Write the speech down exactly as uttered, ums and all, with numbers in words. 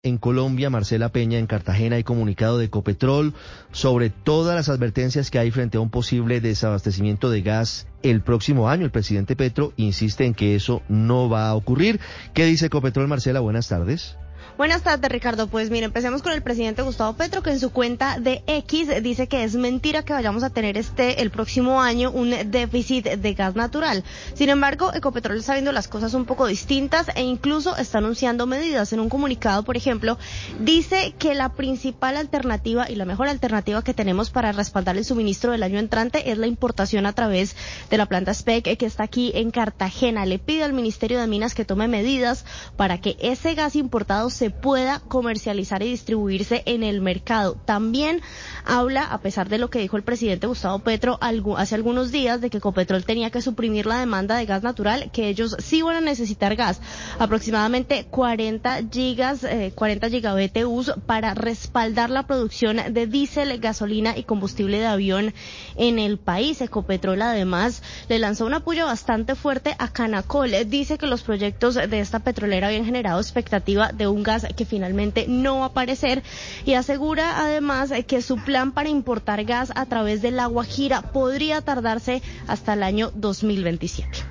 En Colombia, Marcela Peña, en Cartagena, hay comunicado de Ecopetrol sobre todas las advertencias que hay frente a un posible desabastecimiento de gas el próximo año. El presidente Petro insiste en que eso no va a ocurrir. ¿Qué dice Ecopetrol, Marcela? Buenas tardes. Buenas tardes, Ricardo. Pues mire, empecemos con el presidente Gustavo Petro, que en su cuenta de X dice que es mentira que vayamos a tener este el próximo año un déficit de gas natural. Sin embargo, Ecopetrol está viendo las cosas un poco distintas e incluso está anunciando medidas. En un comunicado, por ejemplo, dice que la principal alternativa y la mejor alternativa que tenemos para respaldar el suministro del año entrante es la importación a través de la planta S P E C que está aquí en Cartagena. Le pide al Ministerio de Minas que tome medidas para que ese gas importado se pueda comercializar y distribuirse en el mercado. También habla, a pesar de lo que dijo el presidente Gustavo Petro hace algunos días, de que Ecopetrol tenía que suprimir la demanda de gas natural, que ellos sí van a necesitar gas, aproximadamente cuarenta gigas, eh, cuarenta giga B T Us para respaldar la producción de diésel, gasolina y combustible de avión en el país. Ecopetrol además le lanzó una puya bastante fuerte a Canacol. Dice que los proyectos de esta petrolera habían generado expectativa de un gas que finalmente no va a aparecer y asegura además que su plan para importar gas a través del La Guajira podría tardarse hasta el año dos mil veintisiete.